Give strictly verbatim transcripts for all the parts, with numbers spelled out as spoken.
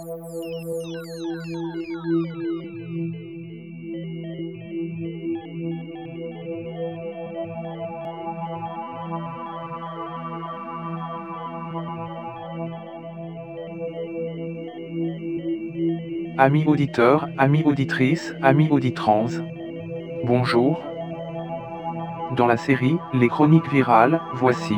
Amis auditeurs, amis auditrices, amis auditrans. Bonjour. Dans la série « Les chroniques virales », voici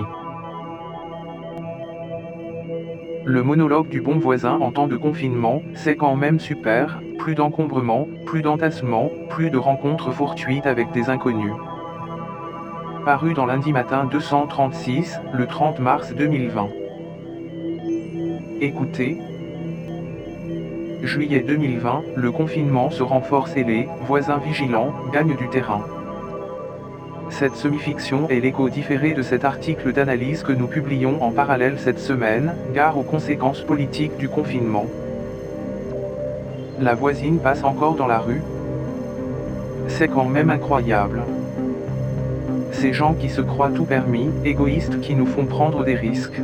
le monologue du bon voisin en temps de confinement. C'est quand même super, plus d'encombrement, plus d'entassement, plus de rencontres fortuites avec des inconnus. Paru dans Lundi Matin deux cent trente-six, le trente mars deux mille vingt. Écoutez. Juillet deux mille vingt, le confinement se renforce et les voisins vigilants gagnent du terrain. Cette semi-fiction est l'écho différé de cet article d'analyse que nous publions en parallèle cette semaine, gare aux conséquences politiques du confinement. La voisine passe encore dans la rue. C'est quand même incroyable. Ces gens qui se croient tout permis, égoïstes qui nous font prendre des risques.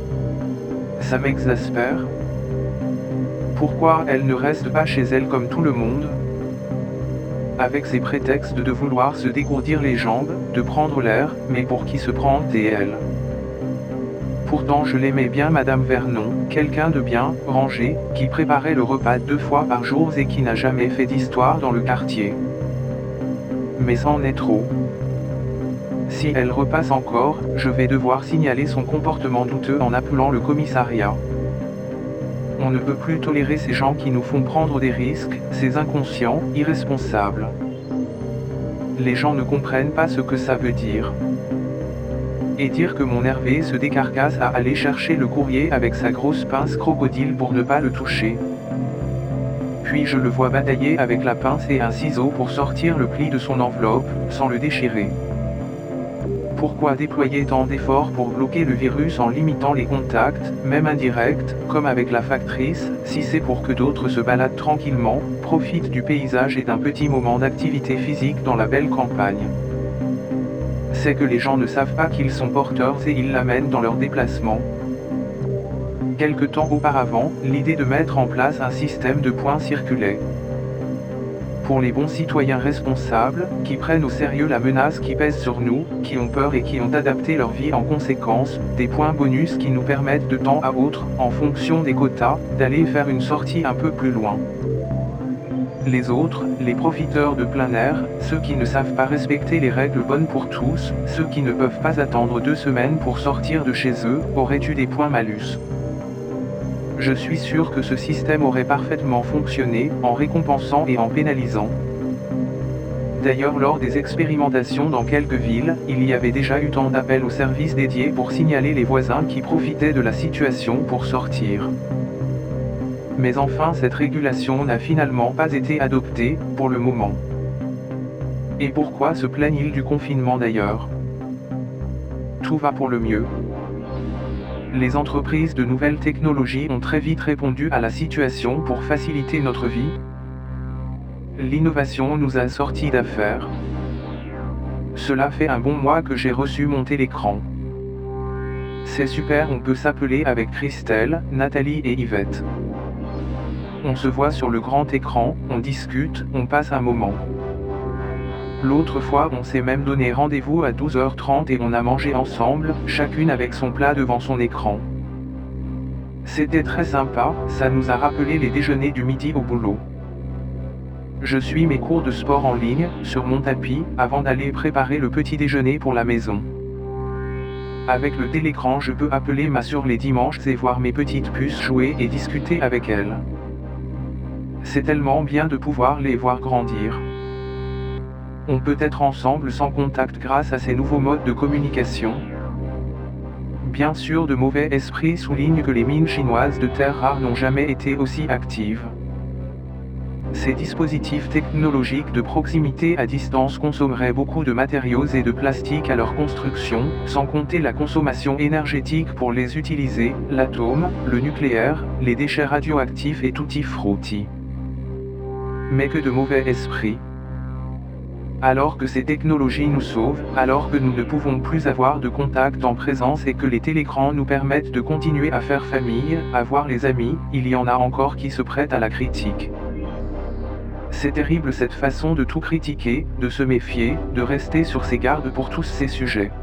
Ça m'exaspère. Pourquoi elle ne reste pas chez elle comme tout le monde ? Avec ses prétextes de vouloir se dégourdir les jambes, de prendre l'air, mais pour qui se prend et elle ? Pourtant je l'aimais bien Madame Vernon, quelqu'un de bien, rangé, qui préparait le repas deux fois par jour et qui n'a jamais fait d'histoire dans le quartier. Mais c'en est trop. Si elle repasse encore, je vais devoir signaler son comportement douteux en appelant le commissariat. On ne peut plus tolérer ces gens qui nous font prendre des risques, ces inconscients, irresponsables. Les gens ne comprennent pas ce que ça veut dire. Et dire que mon Hervé se décarcasse à aller chercher le courrier avec sa grosse pince crocodile pour ne pas le toucher. Puis je le vois batailler avec la pince et un ciseau pour sortir le pli de son enveloppe, sans le déchirer. Pourquoi déployer tant d'efforts pour bloquer le virus en limitant les contacts, même indirects, comme avec la factrice, si c'est pour que d'autres se baladent tranquillement, profitent du paysage et d'un petit moment d'activité physique dans la belle campagne. C'est que les gens ne savent pas qu'ils sont porteurs et ils l'amènent dans leur déplacement. Quelque temps auparavant, l'idée de mettre en place un système de points circulait. Pour les bons citoyens responsables, qui prennent au sérieux la menace qui pèse sur nous, qui ont peur et qui ont adapté leur vie en conséquence, des points bonus qui nous permettent de temps à autre, en fonction des quotas, d'aller faire une sortie un peu plus loin. Les autres, les profiteurs de plein air, ceux qui ne savent pas respecter les règles bonnes pour tous, ceux qui ne peuvent pas attendre deux semaines pour sortir de chez eux, auraient eu des points malus. Je suis sûr que ce système aurait parfaitement fonctionné, en récompensant et en pénalisant. D'ailleurs lors des expérimentations dans quelques villes, il y avait déjà eu tant d'appels aux services dédiés pour signaler les voisins qui profitaient de la situation pour sortir. Mais enfin cette régulation n'a finalement pas été adoptée, pour le moment. Et pourquoi se plaignent-ils du confinement d'ailleurs ? Tout va pour le mieux. Les entreprises de nouvelles technologies ont très vite répondu à la situation pour faciliter notre vie. L'innovation nous a sortis d'affaires. Cela fait un bon mois que j'ai reçu mon télécran. C'est super, on peut s'appeler avec Christelle, Nathalie et Yvette. On se voit sur le grand écran, on discute, on passe un moment. L'autre fois on s'est même donné rendez-vous à douze heures trente et on a mangé ensemble, chacune avec son plat devant son écran. C'était très sympa, ça nous a rappelé les déjeuners du midi au boulot. Je suis mes cours de sport en ligne, sur mon tapis, avant d'aller préparer le petit déjeuner pour la maison. Avec le télécran je peux appeler ma sœur les dimanches et voir mes petites puces jouer et discuter avec elles. C'est tellement bien de pouvoir les voir grandir. On peut être ensemble sans contact grâce à ces nouveaux modes de communication. Bien sûr de mauvais esprits soulignent que les mines chinoises de terres rares n'ont jamais été aussi actives. Ces dispositifs technologiques de proximité à distance consommeraient beaucoup de matériaux et de plastique à leur construction, sans compter la consommation énergétique pour les utiliser, l'atome, le nucléaire, les déchets radioactifs et tutti frutti. Mais que de mauvais esprits. Alors que ces technologies nous sauvent, alors que nous ne pouvons plus avoir de contact en présence et que les télécrans nous permettent de continuer à faire famille, à voir les amis, il y en a encore qui se prêtent à la critique. C'est terrible cette façon de tout critiquer, de se méfier, de rester sur ses gardes pour tous ces sujets.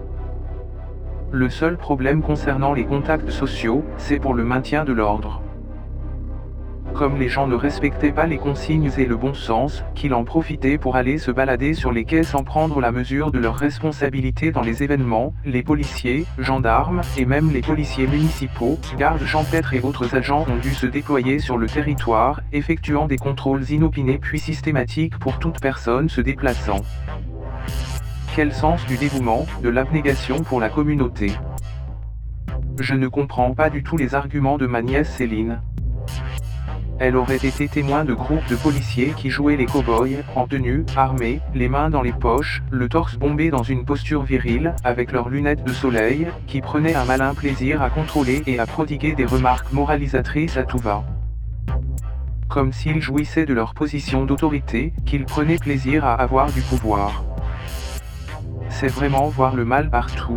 Le seul problème concernant les contacts sociaux, c'est pour le maintien de l'ordre. Comme les gens ne respectaient pas les consignes et le bon sens, qu'ils en profitaient pour aller se balader sur les quais sans prendre la mesure de leurs responsabilités dans les événements, les policiers, gendarmes, et même les policiers municipaux, gardes champêtres et autres agents ont dû se déployer sur le territoire, effectuant des contrôles inopinés puis systématiques pour toute personne se déplaçant. Quel sens du dévouement, de l'abnégation pour la communauté. Je ne comprends pas du tout les arguments de ma nièce Céline. Elle aurait été témoin de groupes de policiers qui jouaient les cow-boys, en tenue, armés, les mains dans les poches, le torse bombé dans une posture virile, avec leurs lunettes de soleil, qui prenaient un malin plaisir à contrôler et à prodiguer des remarques moralisatrices à tout va. Comme s'ils jouissaient de leur position d'autorité, qu'ils prenaient plaisir à avoir du pouvoir. C'est vraiment voir le mal partout.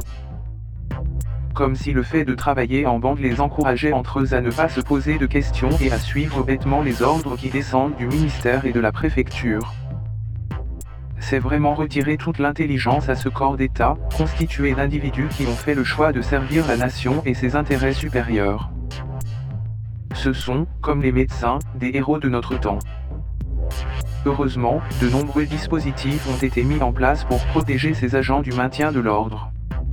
Comme si le fait de travailler en bande les encourageait entre eux à ne pas se poser de questions et à suivre bêtement les ordres qui descendent du ministère et de la préfecture. C'est vraiment retirer toute l'intelligence à ce corps d'État, constitué d'individus qui ont fait le choix de servir la nation et ses intérêts supérieurs. Ce sont, comme les médecins, des héros de notre temps. Heureusement, de nombreux dispositifs ont été mis en place pour protéger ces agents du maintien de l'ordre.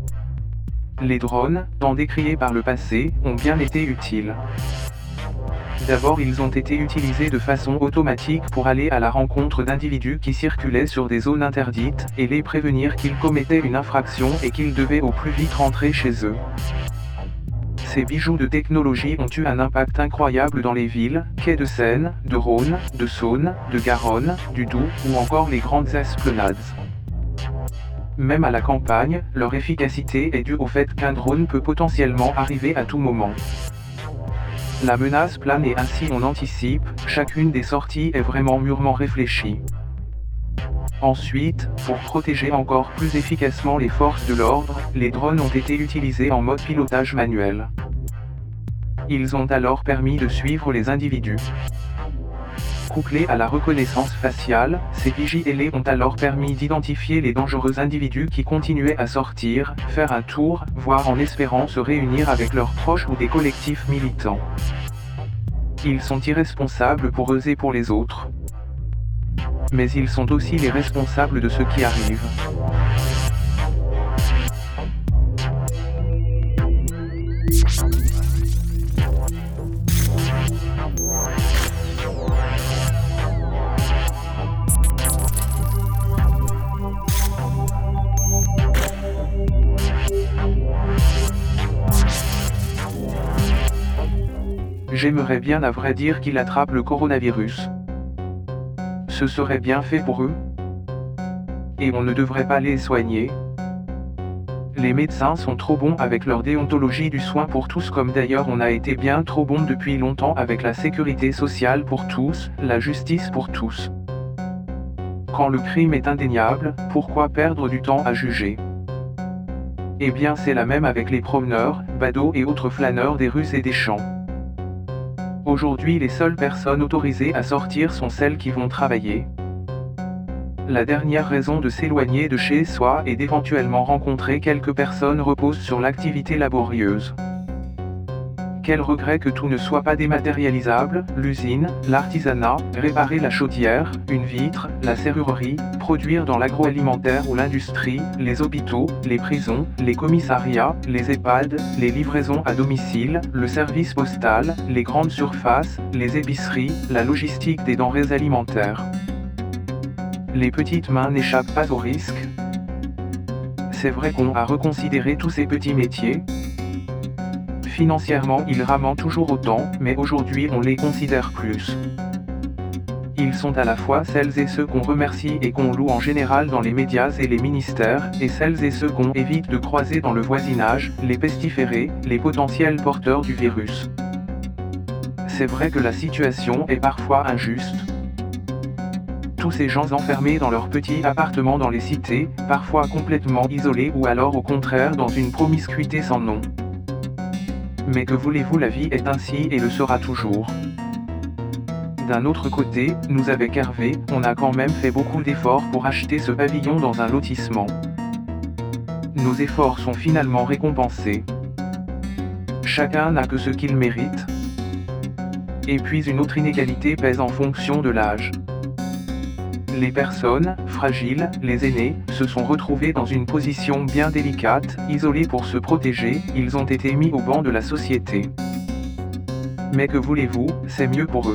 Les drones, tant décriés par le passé, ont bien été utiles. D'abord ils ont été utilisés de façon automatique pour aller à la rencontre d'individus qui circulaient sur des zones interdites, et les prévenir qu'ils commettaient une infraction et qu'ils devaient au plus vite rentrer chez eux. Ces bijoux de technologie ont eu un impact incroyable dans les villes, quais de Seine, de Rhône, de Saône, de Garonne, du Doubs, ou encore les grandes esplanades. Même à la campagne, leur efficacité est due au fait qu'un drone peut potentiellement arriver à tout moment. La menace plane et ainsi on anticipe, chacune des sorties est vraiment mûrement réfléchie. Ensuite, pour protéger encore plus efficacement les forces de l'ordre, les drones ont été utilisés en mode pilotage manuel. Ils ont alors permis de suivre les individus. Couplés à la reconnaissance faciale, ces vigies ailés ont alors permis d'identifier les dangereux individus qui continuaient à sortir, faire un tour, voire en espérant se réunir avec leurs proches ou des collectifs militants. Ils sont irresponsables pour eux et pour les autres. Mais ils sont aussi les responsables de ce qui arrive. J'aimerais bien à vrai dire qu'il attrape le coronavirus. Ce serait bien fait pour eux. Et on ne devrait pas les soigner. Les médecins sont trop bons avec leur déontologie du soin pour tous comme d'ailleurs on a été bien trop bon depuis longtemps avec la sécurité sociale pour tous, la justice pour tous. Quand le crime est indéniable, pourquoi perdre du temps à juger ? Eh bien c'est la même avec les promeneurs, badauds et autres flâneurs des rues et des champs. Aujourd'hui les seules personnes autorisées à sortir sont celles qui vont travailler. La dernière raison de s'éloigner de chez soi et d'éventuellement rencontrer quelques personnes repose sur l'activité laborieuse. Quel regret que tout ne soit pas dématérialisable, l'usine, l'artisanat, réparer la chaudière, une vitre, la serrurerie, produire dans l'agroalimentaire ou l'industrie, les hôpitaux, les prisons, les commissariats, les EHPAD, les livraisons à domicile, le service postal, les grandes surfaces, les épiceries, la logistique des denrées alimentaires. Les petites mains n'échappent pas au risque. C'est vrai qu'on a reconsidéré tous ces petits métiers. Financièrement ils rament toujours autant, mais aujourd'hui on les considère plus. Ils sont à la fois celles et ceux qu'on remercie et qu'on loue en général dans les médias et les ministères, et celles et ceux qu'on évite de croiser dans le voisinage, les pestiférés, les potentiels porteurs du virus. C'est vrai que la situation est parfois injuste. tous ces gens enfermés dans leurs petits appartements dans les cités, parfois complètement isolés ou alors au contraire dans une promiscuité sans nom. Mais que voulez-vous, la vie est ainsi et le sera toujours. D'un autre côté, nous avec Hervé, on a quand même fait beaucoup d'efforts pour acheter ce pavillon dans un lotissement. Nos efforts sont finalement récompensés. Chacun n'a que ce qu'il mérite. Et puis une autre inégalité pèse en fonction de l'âge. Les personnes, fragiles, les aînés, se sont retrouvés dans une position bien délicate, isolés pour se protéger, ils ont été mis au banc de la société. Mais que voulez-vous, c'est mieux pour eux.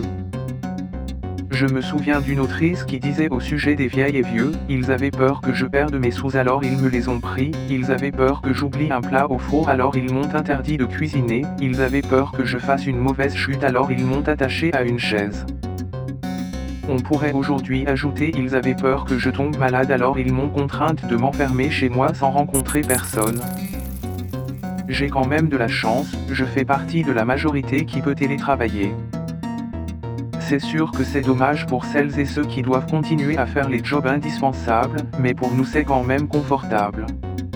Je me souviens d'une autrice qui disait au sujet des vieilles et vieux, ils avaient peur que je perde mes sous alors ils me les ont pris, ils avaient peur que j'oublie un plat au four alors ils m'ont interdit de cuisiner, ils avaient peur que je fasse une mauvaise chute alors ils m'ont attaché à une chaise. On pourrait aujourd'hui ajouter ils avaient peur que je tombe malade alors ils m'ont contrainte de m'enfermer chez moi sans rencontrer personne. J'ai quand même de la chance, je fais partie de la majorité qui peut télétravailler. C'est sûr que c'est dommage pour celles et ceux qui doivent continuer à faire les jobs indispensables, mais pour nous c'est quand même confortable.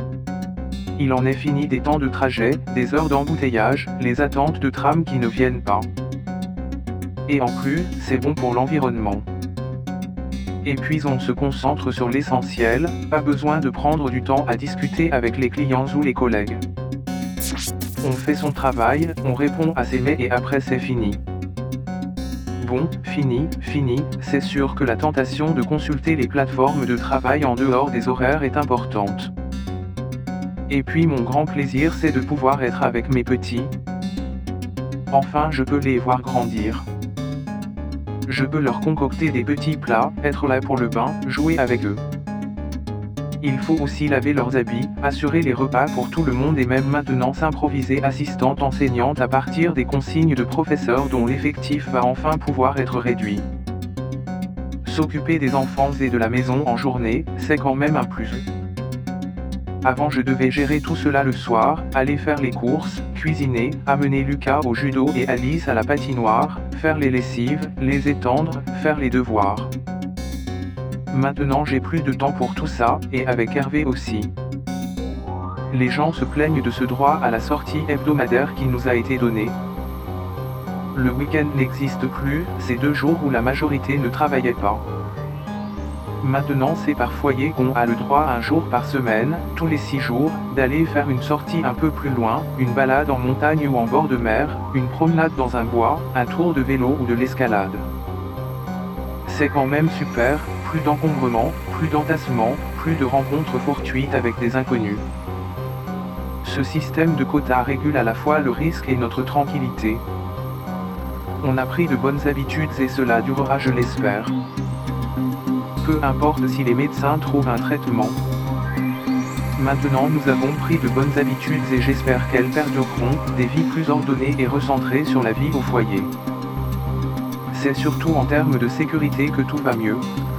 Il en est fini des temps de trajet, des heures d'embouteillage, les attentes de tram qui ne viennent pas. Et en plus, c'est bon pour l'environnement. Et puis on se concentre sur l'essentiel, pas besoin de prendre du temps à discuter avec les clients ou les collègues. On fait son travail, on répond à ses mails et après c'est fini. Bon, fini, fini, c'est sûr que la tentation de consulter les plateformes de travail en dehors des horaires est importante. Et puis mon grand plaisir c'est de pouvoir être avec mes petits. Enfin je peux les voir grandir. Je peux leur concocter des petits plats, être là pour le bain, jouer avec eux. Il faut aussi laver leurs habits, assurer les repas pour tout le monde et même maintenant s'improviser assistante enseignante à partir des consignes de professeurs dont l'effectif va enfin pouvoir être réduit. S'occuper des enfants et de la maison en journée, c'est quand même un plus. Avant je devais gérer tout cela le soir, aller faire les courses, cuisiner, amener Lucas au judo et Alice à la patinoire, faire les lessives, les étendre, faire les devoirs. Maintenant j'ai plus de temps pour tout ça, et avec Hervé aussi. Les gens se plaignent de ce droit à la sortie hebdomadaire qui nous a été donné. Le week-end n'existe plus, c'est deux jours où la majorité ne travaillait pas. Maintenant c'est par foyer qu'on a le droit un jour par semaine, tous les six jours, d'aller faire une sortie un peu plus loin, une balade en montagne ou en bord de mer, une promenade dans un bois, un tour de vélo ou de l'escalade. C'est quand même super, plus d'encombrement, plus d'entassement, plus de rencontres fortuites avec des inconnus. Ce système de quotas régule à la fois le risque et notre tranquillité. On a pris de bonnes habitudes et cela durera, je l'espère. Peu importe si les médecins trouvent un traitement. Maintenant nous avons pris de bonnes habitudes et j'espère qu'elles perdureront, des vies plus ordonnées et recentrées sur la vie au foyer. C'est surtout en termes de sécurité que tout va mieux.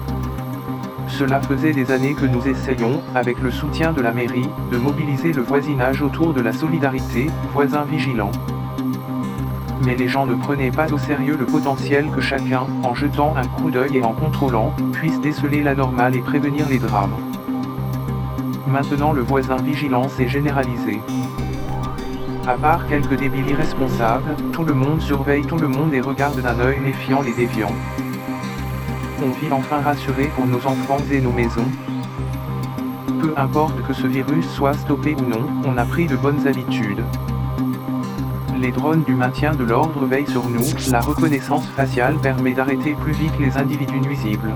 Cela faisait des années que nous essayons, avec le soutien de la mairie, de mobiliser le voisinage autour de la solidarité, voisins vigilants. Mais les gens ne prenaient pas au sérieux le potentiel que chacun, en jetant un coup d'œil et en contrôlant, puisse déceler l'anormal et prévenir les drames. Maintenant le voisin vigilance est généralisé. À part quelques débiles irresponsables, tout le monde surveille tout le monde et regarde d'un œil méfiant les déviants. On vit enfin rassuré pour nos enfants et nos maisons. Peu importe que ce virus soit stoppé ou non, on a pris de bonnes habitudes. Les drones du maintien de l'ordre veillent sur nous, la reconnaissance faciale permet d'arrêter plus vite les individus nuisibles.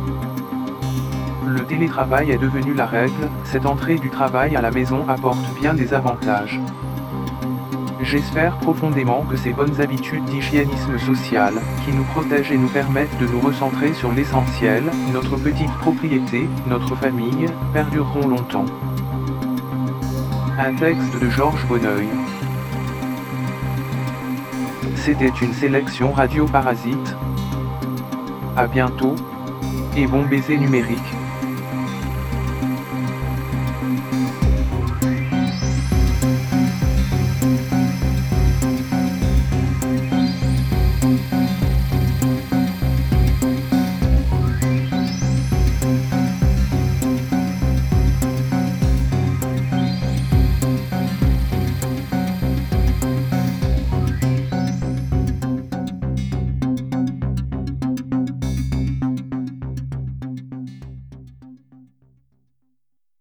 Le télétravail est devenu la règle, cette entrée du travail à la maison apporte bien des avantages. J'espère profondément que ces bonnes habitudes d'hygiénisme social, qui nous protègent et nous permettent de nous recentrer sur l'essentiel, notre petite propriété, notre famille, perdureront longtemps. Un texte de Georges Bonneuil. C'était une sélection Radio Parasite. À bientôt, et bon baiser numérique.